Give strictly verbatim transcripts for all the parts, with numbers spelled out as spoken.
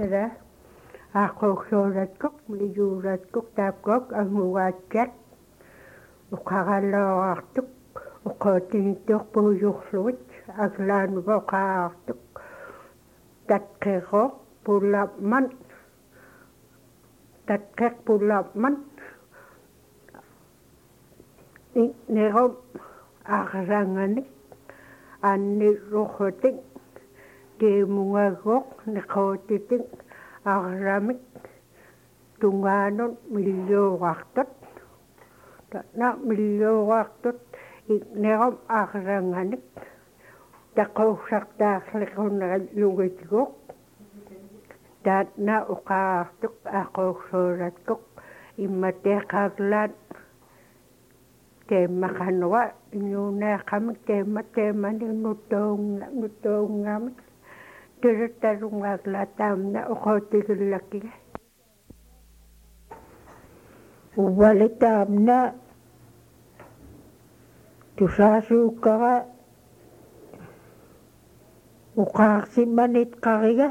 tada аққугсуулаткоқ милиуулаткоқ таапкоқ ангугаатсат уқараллоортук уқоотиниттуор пуйурлугит аглаанувоқаартук таккеро пуллапман таккеқ пуллапман и нером аарранганик анни рухутик кеемунгагоқ неқоотитик ааррамик тунгаанут миллиуартут на миллиуартут и нером аарранганик тақоусартаарлиқунерал югитгоқ таатна уқаартук ақоусуулаткоқ имматеқаглаат теммақануа инуунеақамик темма теммани нутоонга нутоонгаамик тэртарунгаглаа таамна оқоотигиллаккига ували таамна тусаасууккара уқаарсимманит қарига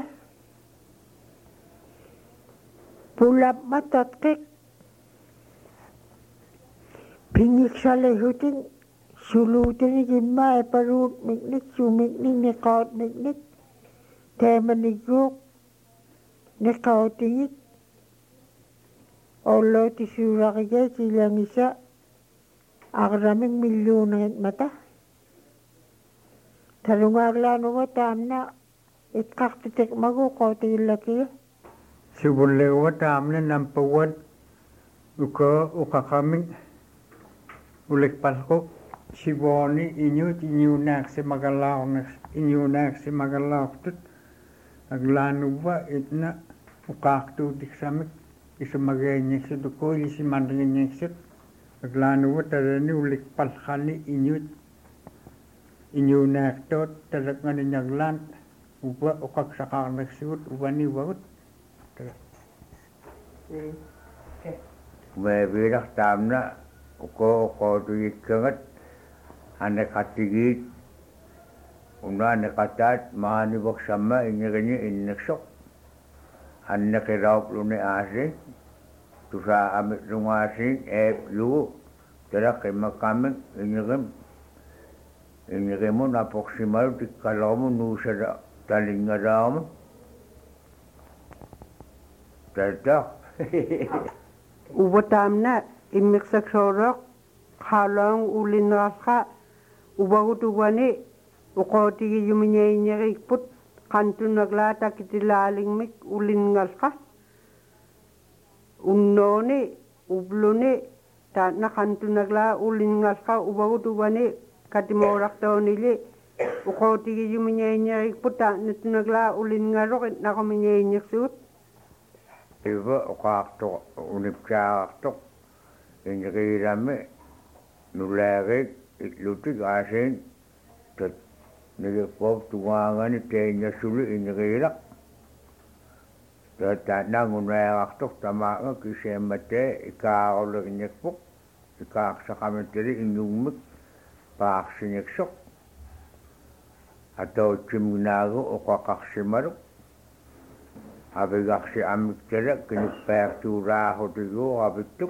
пулапмататқик пингиксалехутин сулуутини киммаа эпаруут микник сумикник неқаут микник теманикуук неқаутигит оллоти суурарige силангиса аграмик миллионерит мата талунгааглаануга таамна итқартитек магу қоотигиллакига субуллеуа таамна нампауат ука уқақамик улекпалқо сивоони иньют иньюнаакси магалаарнерс иньюнаакси магалаартут аглаанува итна уқаартуутиксамик исумагааниаксут укуилисиманриниаксут аглаанува талани улекпалқани иньют иньюнаактоот талакганиняглаан уба уқақсақаарнерсигут уванивагут мэ таамна уко қоотуиккагат анекатигиит унаанекатаат маанивоксамма ингерини иннерсоқ аннекирауплуни ааси тусаа амитлунгааси эп лугу терақиммаккаамик ингерим ингеримун апоксимал тиккалоому нуусара талингараама тата увотаамна иммиксаксоороқ хаалаан улиннеарха увагутугани уқоотиги юминиаиннерикпут қантунаглаа такитилаалингмик улиннгалqa унноони ублуни таана қантунаглаа улиннгалqa увагутугани катимоорартоонили уқоотиги юминиаиннерикпут таанатунаглаа улиннгалоқит нақоминиаиннерсуут ива уқаартоқ унипчааартоқ ингерилами нулаарик итлутик аасин тат нигеппоп тугаангани теиннассули ингерилақ таатаанаагунаараартоқ тамаага кисиамматаа икаарулериннакпоқ икаарсақаматтали ингууммик паарсинаксоқ атоотчимгинаагу оқақарсималу абигарси аммиктала киниппаартуулаахутигуу авиттук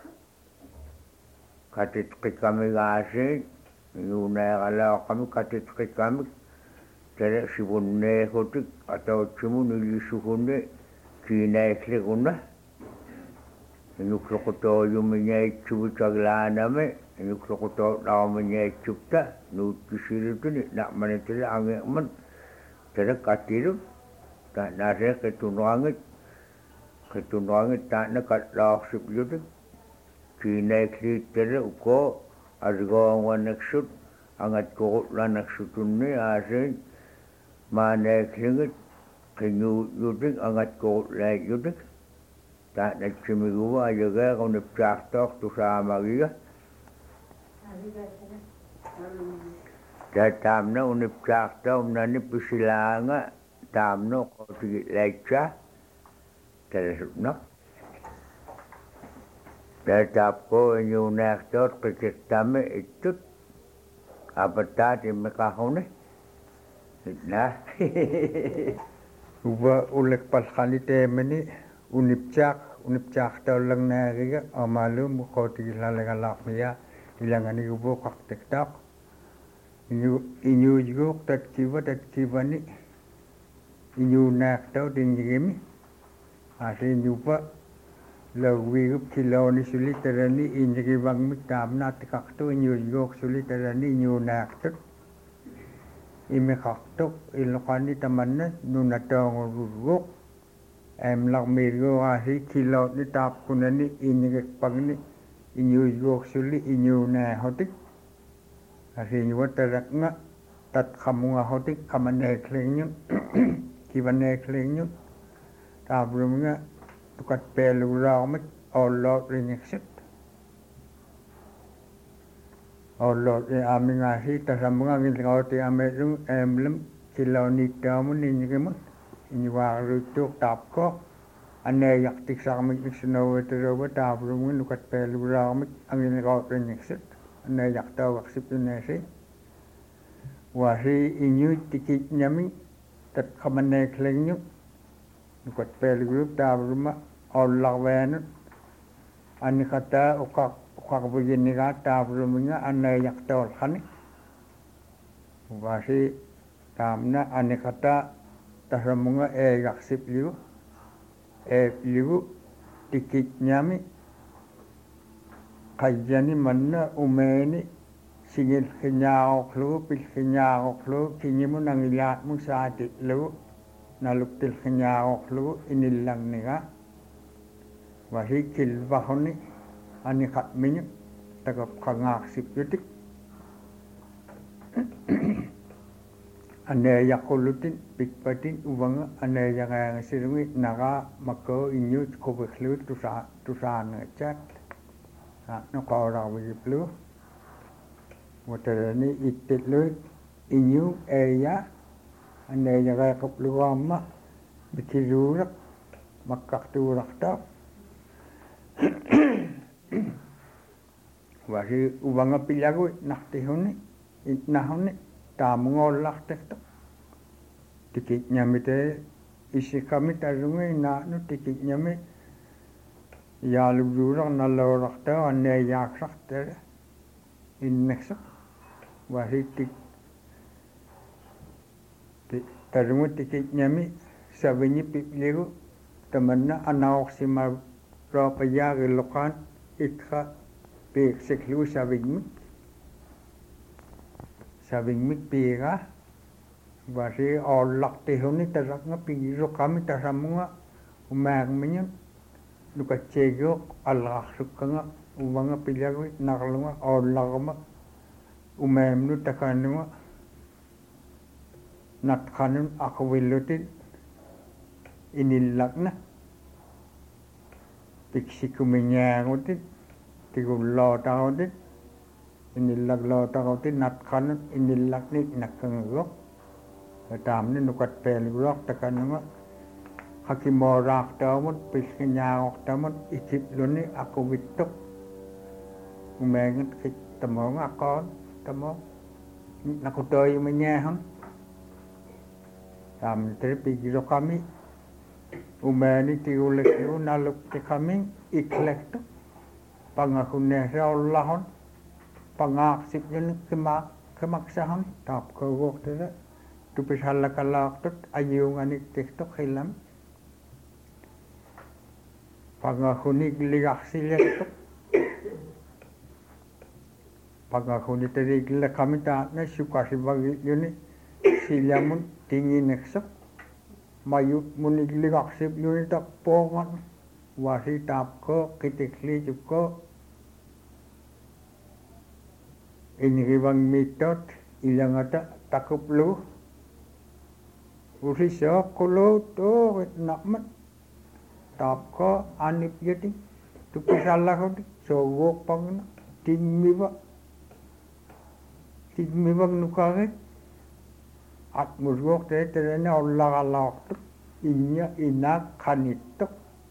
катитқикамигааси юунеералаоқами катитқикамик тала сивуннеехутик атаутсиму нилиссугунни кинааклигуна инуклоқутооюминяитсувитаглаанами инуклоқутоолаарминяитсупта нууттисилутини нақманитала ангеерман тала катилу таанаасе қитунгуангит қитунгуангит таана каллаарсиплутик кинааклииттала уко аргоонганаксут ангаткорутланаксутунни аасын маанааклигит qinguutlutik angatkorutlaaitlutik taanatsimiguva ayagaarunnipsaartoor tusaamagiga taataamna unipsaartoornani pisilaanga taamno qotigilaitsaa talasutnaq taataappo iñuunaartoot qikittami ittut apattaat immiqarruni itnaa uba ulek palkhali temeni unipchak unipchak taulang nariga amalu mukoti lalagalakmiya ilangani ubo kaktektak inyu inyu yuk tatkiva tatkivani inyu naktau dingimi ase nyupa lawigup kiloni sulitarani injigibang mitamna tikakto inyu yuk sulitarani inyu naktuk ime kaktok ilokani tamanna nunatong ruruk em lak mirgo ahi kilo ni tap kunani injigik pagni inyu yuk suli inyu na hotik ahi nyuwa tarak nga tat kamunga hotik kamane klingnyun kibane klingnyun tabrum nga tukat pelu raumik olot rinyeksit olot e aming ahi tasamunga ngilingoti amedung emlem kiloni tamun inyigimun inyiwa rutuk tapko ane yaktik sakmik niksunawa teroba tabrum nga tukat pelu raumik angilingoti rinyeksit ane yaktaw aksip inesi wasi inyu tikit nyami tat kamane klingnyun nukat pelu grup tabruma olak wenut ani kata ukak ukak begini kata tabrumnya ane yaktol khani wasi tamna ani kata tasamunga e yaksip liu e liu tikit nyami kajani manna umeni singil kenyao klu pil kenyao klu kinyimu nangilat mu saati lu naluktil kenyao klu inilang niga wahi kil bahoni ani khat minyu tagap kangak sip yutik ane yakulutin pikpatin ubanga ane yang sirungi naga mako inyu kubeklu tusa tusan chat no kora wiplu waterani ititlu inyu eya ane yang kaplu amma bikirurak makak turakta wasi ubanga pilagu naktihuni itnahuni tamungolak tektok tikit nyamite isi kami tarungi na nu tikit nyami ya lubdurak nalorakta ane yaksak tere inneksak wasi tik tarungi tikit nyami sabinyi pipligu temanna anaok sima rapaya gelokan ikha pek seklu sabingmik sabingmik pega wasi olak tehoni tarak nga pingiro kami tasamunga umag minyan luka cegok alak sukanga umanga pilagwi nakalunga olakama umemnu takanunga natkanun akwilutin inilak na tiksikuminyangutin tigulo takotin inilak lo takotin natkanun inilak ni nakangok tamni nukat pelurok takanunga hakimorak tamut piskinyangok tamut ikip luni aku wituk umengit kit tamong akon tamong nakutoy menyahon tam terpikiro kami umeni tiulek yu naluk te kami iklek tu pangakune Allahon pangaksip yun kemak kemaksahan tap kogok tere tu pisala kalak tut ayung anik tiktok hilam pangakuni ligak silek tu pangakuni teri gila kami tak na suka si bagi yuni silamun tinggi neksok mayut muni ligak sip yuni tak pongan wasi tap ko kitikli juga ini ribang mitot ilang ata takup lu usi sok kulo to nakmat tap ko anip yati tu pisalah ko so wok pang timmi ba timmi ba nukage at murwok te terene Allah Allah inya ina kanitok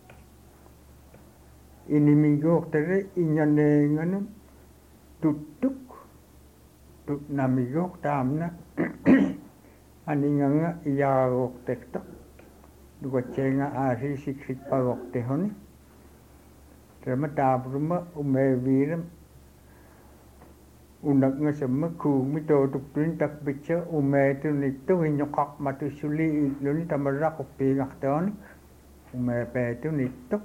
ini minggu tere inya nenganun tutuk tut namigok tamna aninganga iyagok tektok nukacenga asi siksit pagok tehoni terima tabruma umeviram unak ngasama ku mito tuktuin tak bicha umetu nitu hinyokak matu suli luni tamarak upingak tehoni umepetu nitu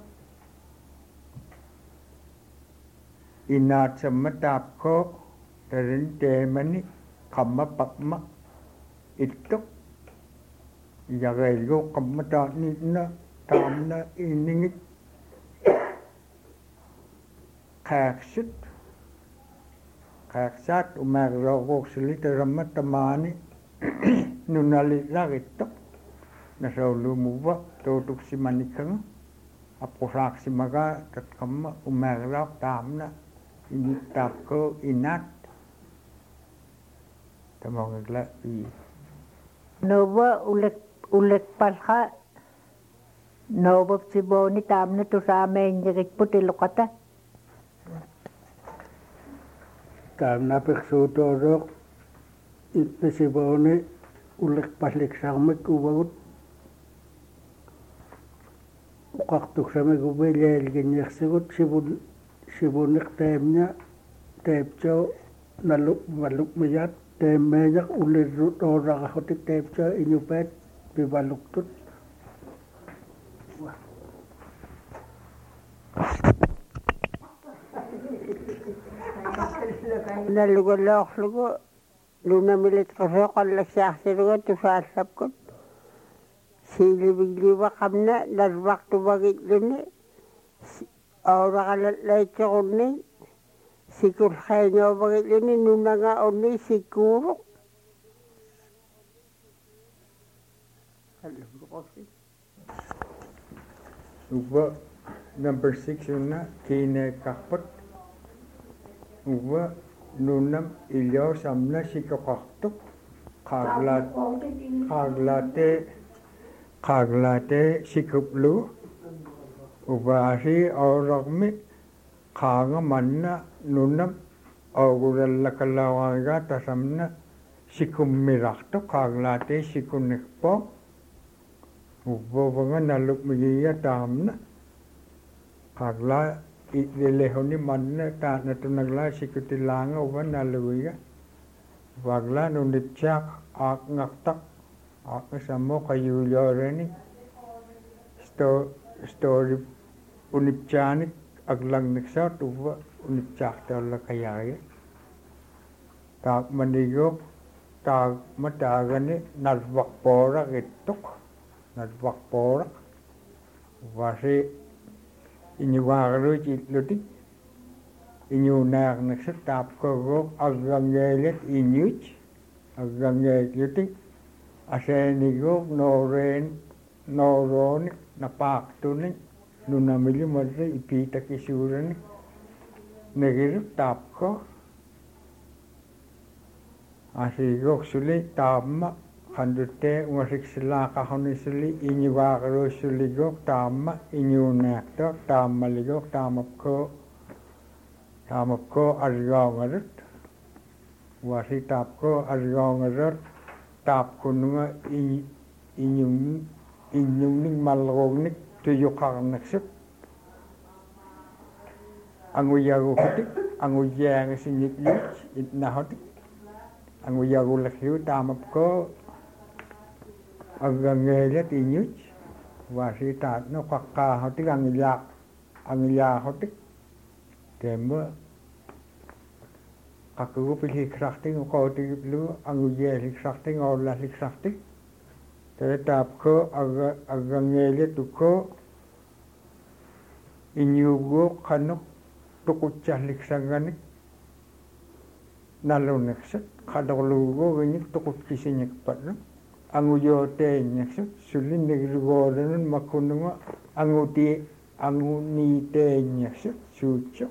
inat sama tapko terin temani kamma pakma ituk yagelgo kamma ta nina tamna iningit kaksit kaksat umarogok silita ramat tamani nunali lagitok nasaulu muwa totuk si manikang aposak si maga tatkamma umarog tamna ini tapko inat tamangla i Nova ulek ulek palha Nova siboni tamna tu samen jekik puti lokata tamna persutorok itne siboni ulek paslik samek ubagut ukaktuk samek ubelel genyeksegut sibun sibunik temnya tepco naluk maluk mayat temenya ulir orang hotik tepco inyupet bibaluk tut nalugo lok lugo luna milit koso kollak siaksi lugo tusasap kot sili bigliwa kamna dar waktu bagit luni orang alat leceh oni sikur khayo bagit luni nunanga oni sikur uwa number six una kine kakpot uwa nunam ilyo samna sikokaktuk kaglat kaglate kaglate sikuplu ubasi orangmi kanga manna nunam oguralla kalawaga tasamna sikummirakto kaglate sikunikpo ubobanga naluk miya tamna kagla ilehoni manna ta natunagla sikutilanga uba naluya wagla nunitchak ak ngaktak ak samo kayulyoreni sto story unipchanik aglang niksat uwa unipchak tala kayaya tak manigo tak matagani narwak pora gituk narwak pora wasi inyuwagaru chitlutik inyunak niksat tap ko aglang yelet inyuch aglang yelutik asenigo noren noronik napak tuning nunamili madre ipita kisurani negirip tapko asigok suli tamma kandute umasik sila kahoni suli inyuwakaro suligok tamma inyunakto tamma ligok tamapko tamapko argongarut wasi tapko argongarut tapko nunga inyung inyungning malrognik tuyukaknaksip anguyagu hotik anguyang sinyitlich itna hotik anguyagu lakhiu tamapko agangelet inyuch wasi tatno kakka hotik angilak angilak hotik temba kakugu pilih krafting ukauti lu anguyel krafting olah krafting tetap ko aga agangele tuko inyugo kanuk tukucah liksanganik nalunekset kadolugo ganik tukut kisinyek patno anguyo te nyekset sulin negrigoranun makununga anguti anguni te nyekset suco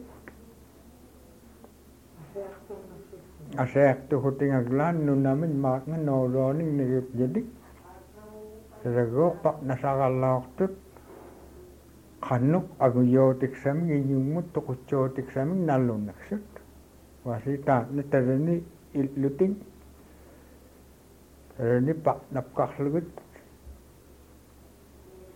asek tukuting aglan nunamin makna noloning negip jedik Terego pak nasakalok tut kanuk aguyo tiksami inyumut tukucho tiksami nalunaksut wasita ni tereni iluting tereni pak napkah lugut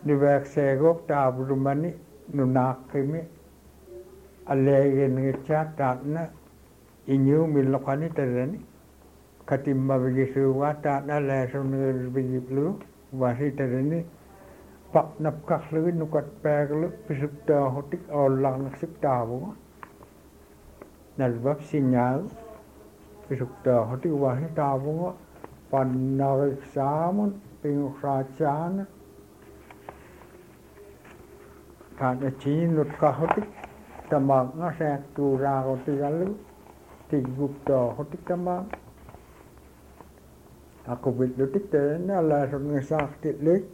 niveksegok tabrumani nunakimi alegen ngechat tatna inyu milokani terani katimba begitu wata na langsung begitu wasi terani pak napkah lu nukat perlu pisukta hotik orang nasib tabu nalbab sinyal pisukta hotik wasi tabu panarik samun pinguk rajana karena cini nutkah hotik tamang ngasih turah hotik lalu tigukta hotik tamang aku bidutik terana langsung ngesaktit lek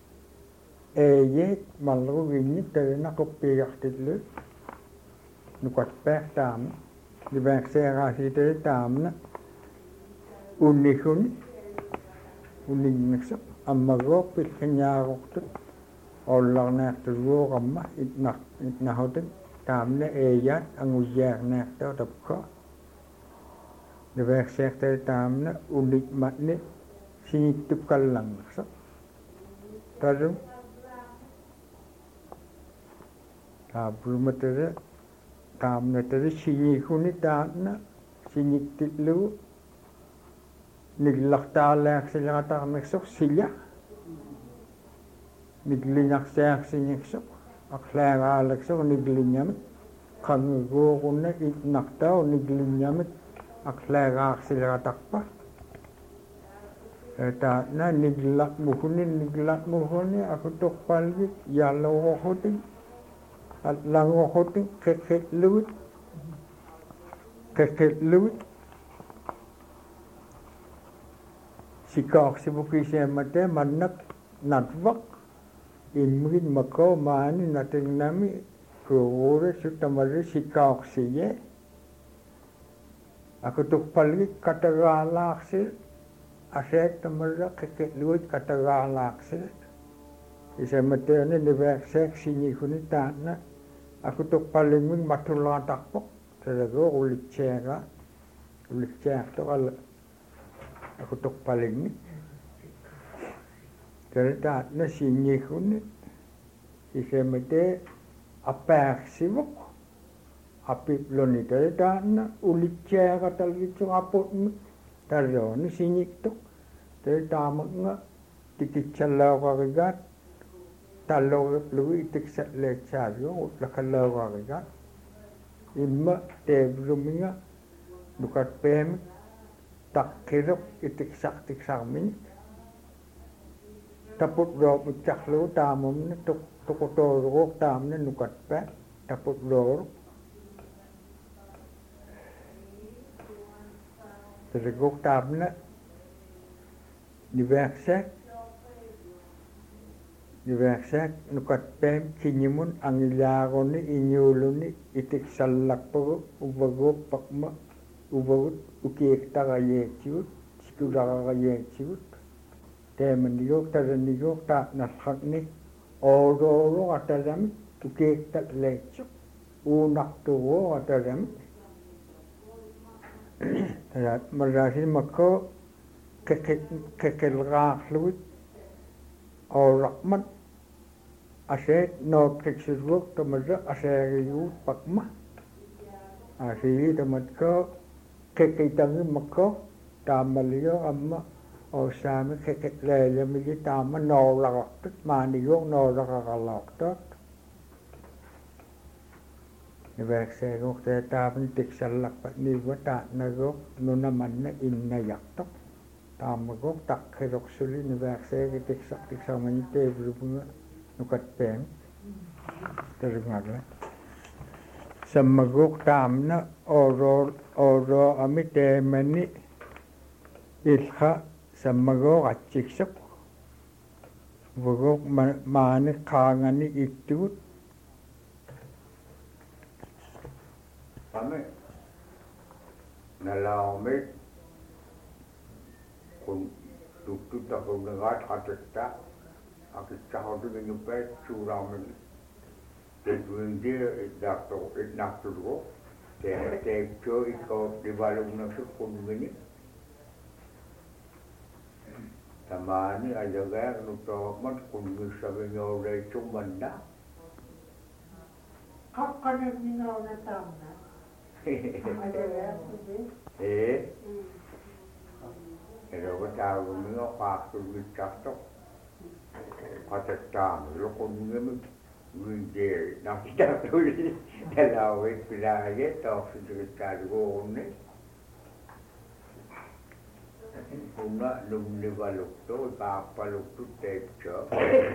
Eye malu gini terina aku piak tilu nukat pek tam di bank saya kasih teri tam na unik unik unik ngesap amma gok pit kenya gok tu orang nak terus kamah itnak itnak hotel tam na eyat angujak nak tu tapka di bank saya teri tam na unik mat ni sini tu kalang ngesap terus belum ada tam ada sini kuni dana sini tilu niglak talak sila tak mesok sila niglinyak sak sini mesok akhlak alak sok niglinyam kami go kuna itnak tau niglinyam akhlak sila tak pa eta na niglak muhunin niglak muhunin aku tok palgi ya lo hoting at lango hoting keket luit keket luit sikak sibuki semate manak natvak imrin mako mani nating nami kore sutamari sikak siye aku tuk palgi katagalak si asek tamara keket luit katagalak si isemate ni nivek sek sini kuni tanah aku tuk paling ming matulah takpok terlalu ulit cera ulit cera tu kalau aku tuk paling ni terdapat na sini kuni isemate apa sibuk api loni terdapat na ulit cera terlalu cakaput ni terlalu ni sini tu terdapat menga titik celau kagak Kalau lu itik set lecah yo la kalau warga imma tebrumnya bukat pem tak kirap itik sak tik samin taput do pecah lu tamum ne tuk tukoto rok tam ne nukat pe taput do tergok tam ne di versek Diversak nukat pem kinyimun angilaro ni inyulo ni itik salak po ubago pakma ubagut ukiek tagaye ciut sikudara gaye ciut temen diok taran diok tak nasak ni oro oro atadam ukiek tak lecuk unak tuwo atadam tarat merasi mako kekek kekel rak luit Orang aset not keciluk temadza aset yu pakma asih temad ko kekitangi mako tamalio amma osame kekek lele migi tama no lakot mani yo no lakalok Nivek segok te tapan tik salak pat ni wata nagok nunaman na inna yaktok tamagok tak kerok suli ni verse ketik sak tik sama ni te berubunga nukat pen terdengar samagok tamna oro oro amite mani ilha samagok acik sak bogok mani kangani itut kami nalamit kun tutut takut dengar kata aku cakap dengan nyupai curang ini tujuan dia dah tu nak tu dia tepjo ikut di balung nasi pun begini Tamani ajaga nuto mat kungu sabi ngore chumanda. Kakkanen minä olen tamna. Eh. Ero ko tawo mingo pakto wikasto. Patatang lo kungu Windy, now start to tell how it will get off into the cargo only. Una non ne va l'otto, papa l'otto tetto.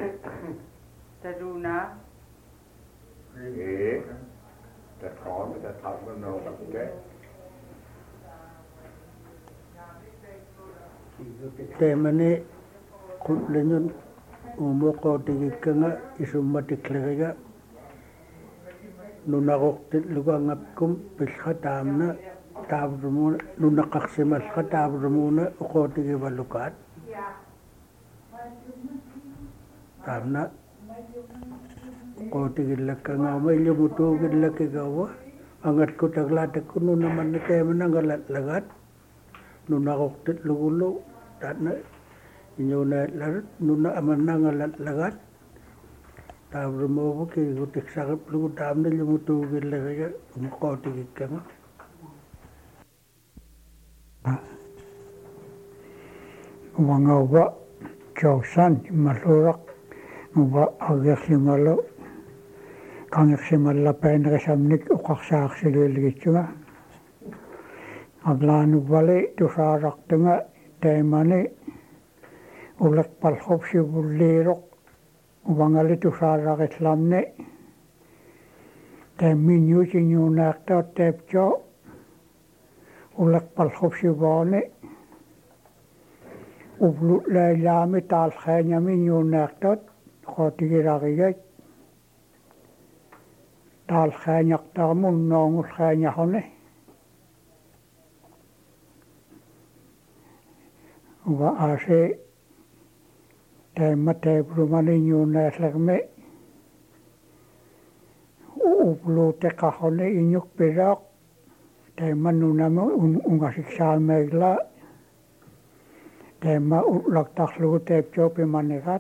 Taduna. Eh, the time, the time no okay. Temane kutlenun umoko tigikanga isummatiklerega nunaqortit lugaangapkum pilxataamna taavrumun nunaqarsimalqa taavrumuna uqootigivalukaat taamna uqootigillakkangaama ilumutuugillakkigawa angatkutaglaatakku nunamanna teemanangalatlagat nunaqortit lugullu taatna inyuna lar nuna amananga lagat tavrumo ke gutik sarap lu tamne lumutu gillega umqoti gikkama wangawa chausan malurak wa agaksimalo kangaksimalla painresamnik uqarsaaxsililgitsuga aglanu vale tusaaraktunga teemani ulak palkhop sibulirok wangali tusaraqitlamni temminyu sinyunaqta tepcho ulak palkhop sibani ublu lailami talkhanyami nyunaqta khotigiragigat talkhanyaqtarmun noongul khanyahone wa ase Tema tebrumani nyunaslegme uplu tekahone inyuk pirak tema nunama ungasiksaal megla tema utlak takhlu tepcho pimanikat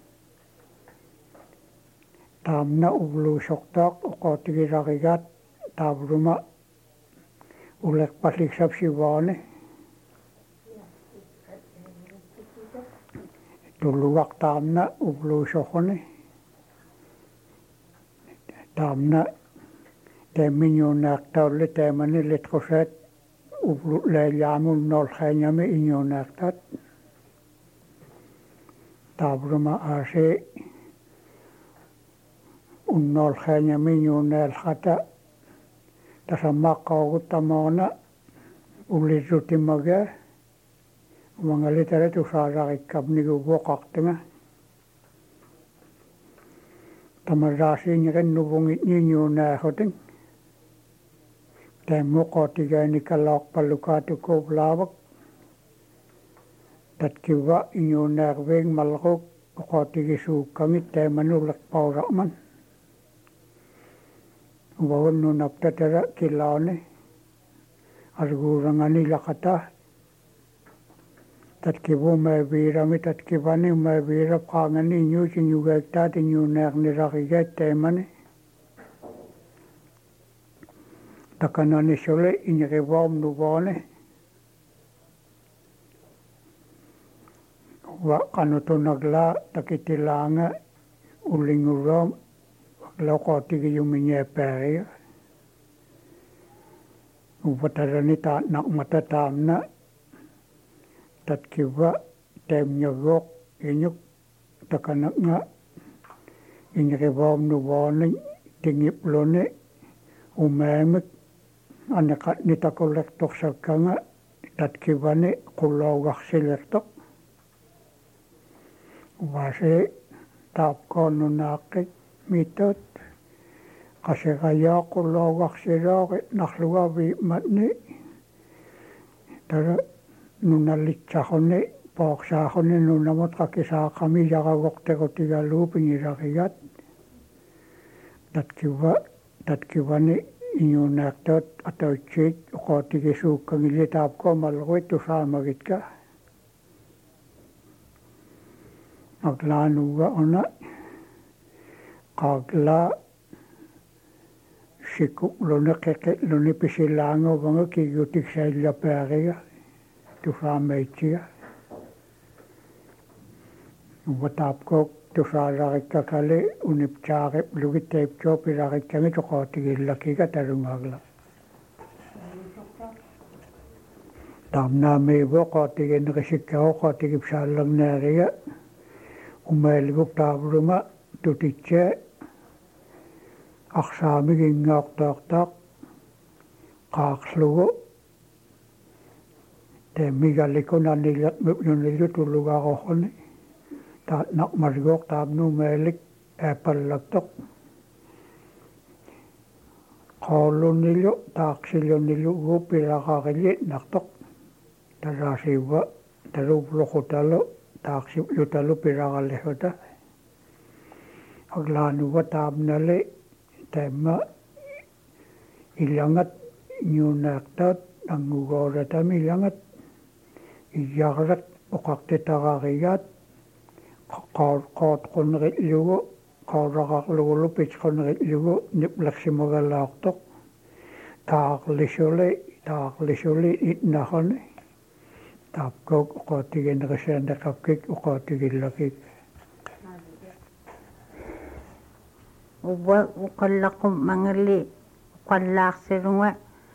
tamna uplu soktak uqotigiragigat tabruma ulek paslik sabsivane tuluak tamna ublu sokhone tamna teminyunak tawle temani litkoset ublu leilyamun nol khanyame inyunaktat tabruma ase unnol khanyame inyunal khata tasammaqawuttamona ulisutimage Mangalitara tu saaraqikkamni guvoqaqtanga tamarraasiinniqan nuvungit niñuunaaxutin taammuqootigaani kalaaqpallukaatukuuvlaavak tatkiva iñuunaaqviig malquuk uqootigisuukkangit taamanulleqpauraqman uvagunnunaptatara kilaani arguurangani laqata tatkivu maavirami tatkivani maavira qaangani inyuusi nyugaagtaati nyuunaaqniraqigaat taamani takanani sole iñiqivaum nuvoone wa qanutunaglaa takitilaanga ullinguroom loqootigiyumiñaapaariga uvatarani taatnaqmata taamna tatkiva taamñagoq iñuk takanaqnga iñiqivaum nuvoone tingipluni umaamik aneqatni takullertorsakkanga tatkivani qullaugarsilertoq uvaase taapkoonnunaaqqit mitot qasiqayaa qullaugarsilooqi narlugaviimatni tara nunallitsaquni pooqsaaquni nunamut qakisaaqami yaqagoqtequtigaluupingiraqigat tatkiva tatkivani iñuunaaqtaat atautsiit uqootigisuukkangili taapko malluit tusaamagitka aglaanuga ona qaagla siku lone qeqe lone pisilaanga vanga kigutik sailla paariga tusaameitia watapko tusaararikka kale uniptaare lugiteipcho pirarikkangi toqootigillakiga tarungagla tamnaameevo qootiginneqisikkao qootigipsaallarnaariga umaaliguk taavuruma tutitse aqsaamigingaaqtaaqtaaq qaaqlugu temmigallikunanillatmupnunillu tullugaaqoqoni taatnaqmargoq taabnuumaalik aapallaktoq qaulunillu taaqsillunillu guupilaqaqilli naqtoq taraasiiva taruupluqutalu taaqsiplutalu piraqallihuta aglaanuga taabnali taimma ilangat nyunaaqtaat angugooratami ilangat iyaqrat uqaqtitaqaqigaat qaatqunneqillugu qauraqaqlugulu pitqunneqillugu niplaqsimagalaaqtoq taaqlisuli taaqlisuli itnaqani taapkook uqootigineqisiandeqakkik uqootigillakik uwa uqallaqum mangali uqallaaqsirunga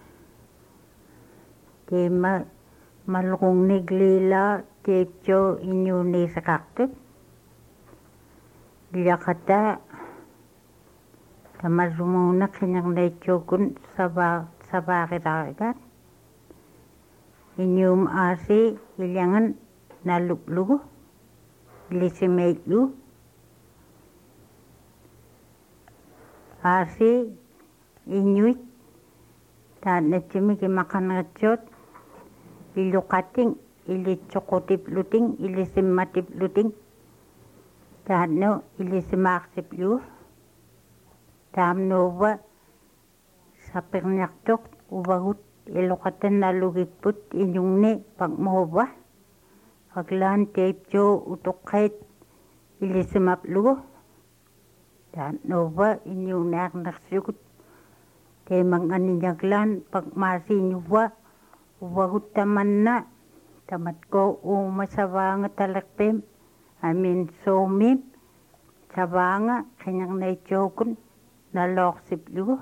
teema malqunniglila teipcho inyunisaqartut liaqata tamarrumuuna qinarnaitsuukun sava savaaqitarigaat inyum aasi ilyangan naluplugu ilisimeitlu aasi inyuit taatnatsimi kimaqaneritsiut iluqating ilitsuqutipluting ilisimmatipluting taatnu ilisimaaqsiplu taamnuuva sapirniartuq uvagut iluqatannalugikput inyungni paqmuuva aglaan teipcho utuqqait ilisimaplugu taatnuuva inyunaarnersiugut teemanganiñaglaan paqmaasiiñuva uvagut tamanna tamatko uuma savaanga talerpim amin soomim savaanga qinarnaitsuukun nalooqsiplugu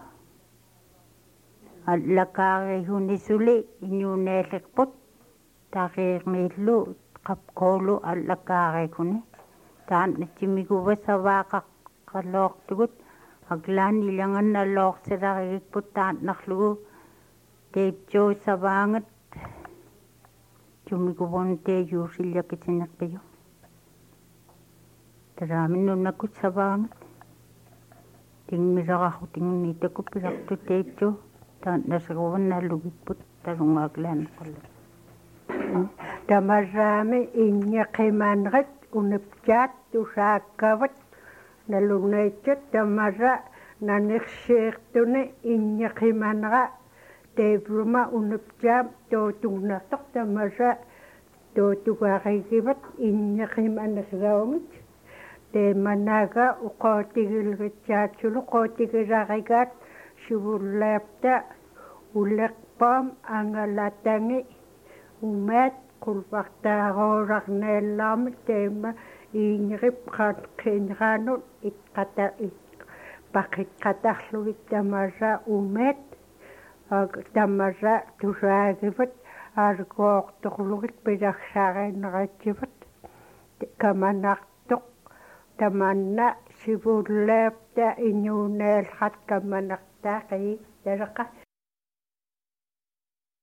allakaarihunisuli inyuneellerput taqiirmiillu qapqoolu allakaarikuni taatnatsimiguva savaaqaqqaloortugut aglaan ilangan nalooqsilarigikput taatnarlugu teipcho savaangat tumiguvon te yuusillakitinerpiyu taraaminnunnakut savaangat tingmisaqarru tingunniitakku pilartu teipcho taatnasiguvan nallugikput tarungaaglaanneqallu tamarraami inñaqimanrat uniptaat tusaakkavat nalunnaitsit tamarra naniqsiirtuni inñaqimanra teevruma uniptaam tootugnartoq tamarra tootugaarigivat inñaqimanergaumit teemanaga uqootigilgitsaatsulu qootigilarigaat sivullaapta uleqpaam angalatangi umaat qulpartaaroorarneellaarmik teema iinrip qinraanut iqqata paqiqqatarlugit tamarra umaat tamarra tusaagivat argoortorlugit pilarsaarineratsivat kamanartoq tamanna sivullaapta iñuuneelrat kamanartaaqi talaqa